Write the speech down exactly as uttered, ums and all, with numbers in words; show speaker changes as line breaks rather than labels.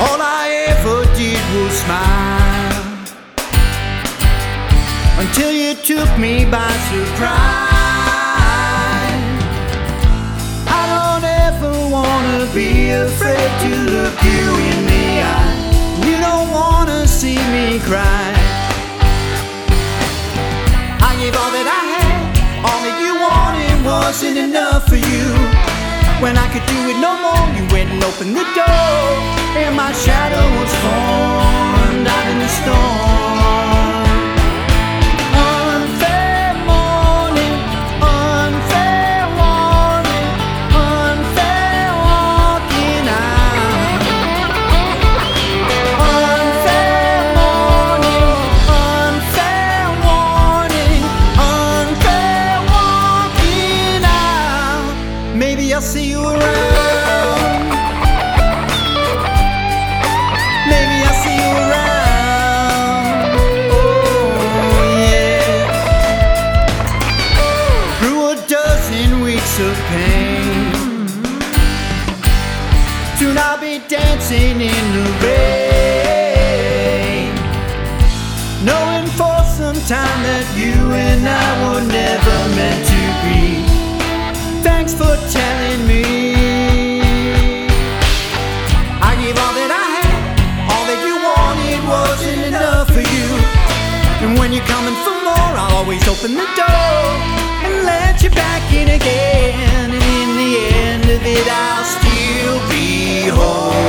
All I ever did was smile until you took me by surprise. I don't ever wanna be afraid to look you in the eye. You don't wanna see me cry. I gave all that I had, all that you wanted wasn't enough for you. When I could do it no more, you went and opened the door, and my shadow was formed out in the storm. Unfair morning, unfair warning, unfair walking out. Unfair morning, unfair warning, unfair walking out. Maybe I'll see you around. Maybe I'll see you around. Oh yeah. Through a dozen weeks of pain, soon I'll be dancing in the rain, knowing for some time that you and I were never meant to be. Thanks for telling me. I gave all that I had, all that you wanted wasn't enough for you. And when you're coming for more, I'll always open the door and let you back in again. And in the end of it, I'll still be home.